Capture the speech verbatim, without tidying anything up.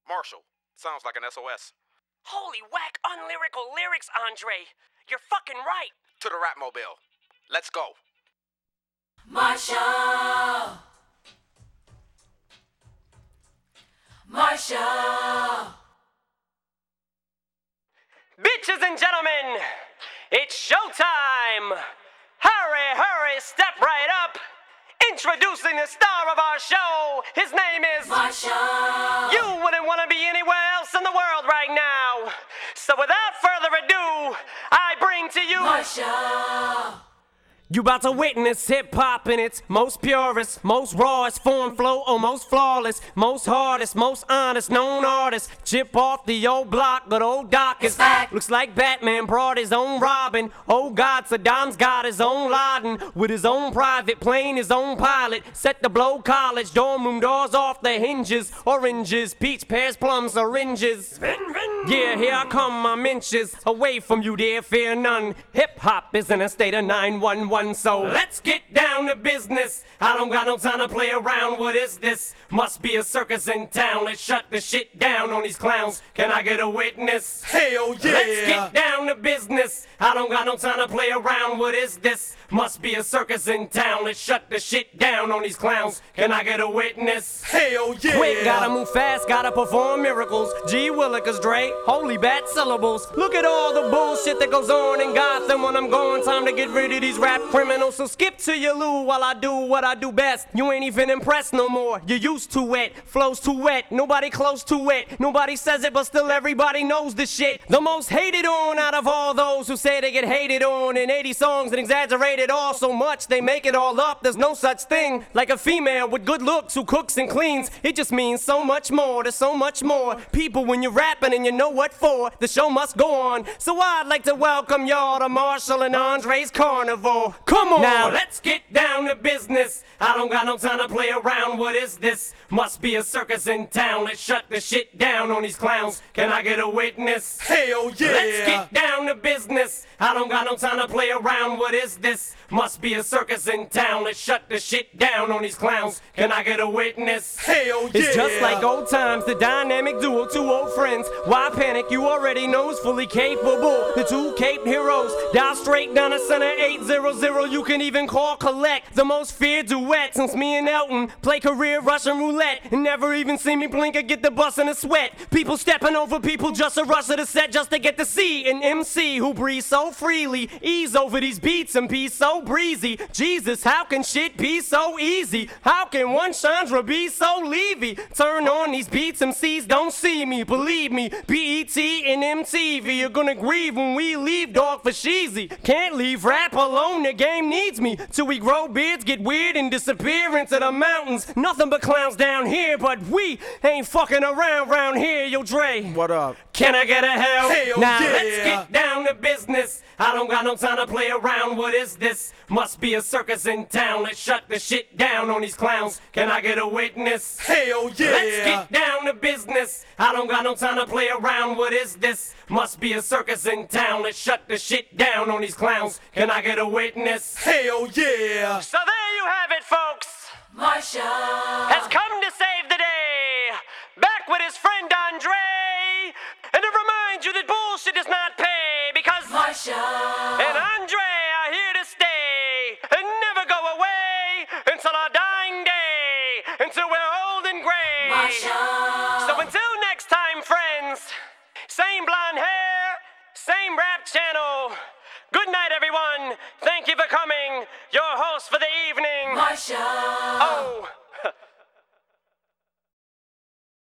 Marshall. Sounds like an S O S. Holy whack unlyrical lyrics, Andre. You're fucking right. To the Rapmobile. Let's go. Marshall. Marshall. Bitches and gentlemen, it's showtime. Hurry, hurry, step right up. Introducing the star of our show. His name is Marshall. You wouldn't want to be anywhere else in the world right now. So without further ado, I bring to you Marshall. You about to witness hip-hop in its most purest, most rawest form, flow, or most flawless, most hardest, most honest, known artist. Chip off the old block, but old Doc is back. Looks like Batman brought his own Robin. Oh God, Saddam's got his own Laden, with his own private plane, his own pilot. Set to blow college, dorm room doors off the hinges. Oranges, peach, pears, plums, oranges. Yeah, here I come, I'm inches away from you, dear, fear none. Hip-hop is in a state of nine one one. So let's get down to business. I don't got no time to play around. What is this? Must be a circus in town. Let's shut the shit down on these clowns. Can I get a witness? Hell yeah. Let's get down to business. I don't got no time to play around. What is this? Must be a circus in town. Let's shut the shit down on these clowns. Can I get a witness? Hell yeah. Quick, gotta move fast, gotta perform miracles. G Willikers, Dre, holy bad syllables. Look at all the bullshit that goes on in Gotham when I'm going. Time to get rid of these rap criminals. So skip to your loo while I do what I do best. You ain't even impressed no more. You're used to it. Flow's too wet. Nobody close to it. Nobody says it, but still everybody knows the shit. The most hated on out of all those who say they get hated on in eighty songs and exaggerated all so much they make it all up. There's no such thing like a female with good looks who cooks and cleans. It just means so much more. There's so much more people when you're rapping and you know what for. The show must go on. So I'd like to welcome y'all to Marshall and Andre's Carnival. Come on. Now let's get down to business. I don't got no time to play around. What is this? Must be a circus in town. Let's shut the shit down on these clowns. Can I get a witness? Hell yeah. Let's get down to business. I don't got no time to play around. What is this? Must be a circus in town. Let's shut the shit down on these clowns. Can I get a witness? Hell yeah. It's just like old times, the dynamic duo, two old friends. Why panic? You already know is fully capable. The two caped heroes, dial straight down to center eight hundred. You can even call collect the most feared duet since me and Elton play career Russian roulette and never even see me blink or get the bus in a sweat. People stepping over people just to rush to the set just to get to see an M C who breathes so freely, ease over these beats and be so breezy. Jesus, how can shit be so easy? How can one Chandra be so Levy? Turn on these beats, M Cs don't see me. Believe me, B E T and M T V, you're gonna grieve when we leave, dog, for sheezy. Can't leave rap alone, the game needs me. Till we grow beards, get weird, and disappear into the mountains. Nothing but clowns down here, but we ain't fucking around round here, yo Dre. What up? Can I get a hell? Hell now yeah. let's get down to business. I don't got no time to play around. What is this? Must be a circus in town. Let's shut the shit down on these clowns. Can I get a witness? Hell yeah. Let's get down to business. I don't got no time to play around. What is this? Must be a circus in town. Let's shut the shit down on these clowns. Can I get a witness? Hell yeah. So there you have it, folks. Marshall Has come to save the day. Back with his friend Andre. And to remind you that bullshit does not pay. Because Marshall and Andre are here to stay and never go away until our dying day, until we're old and gray. Marshall. So until next time, friends, same blonde hair, same rap channel. Good night, everyone. Thank you for coming. Your host for the evening. Marshall. Oh.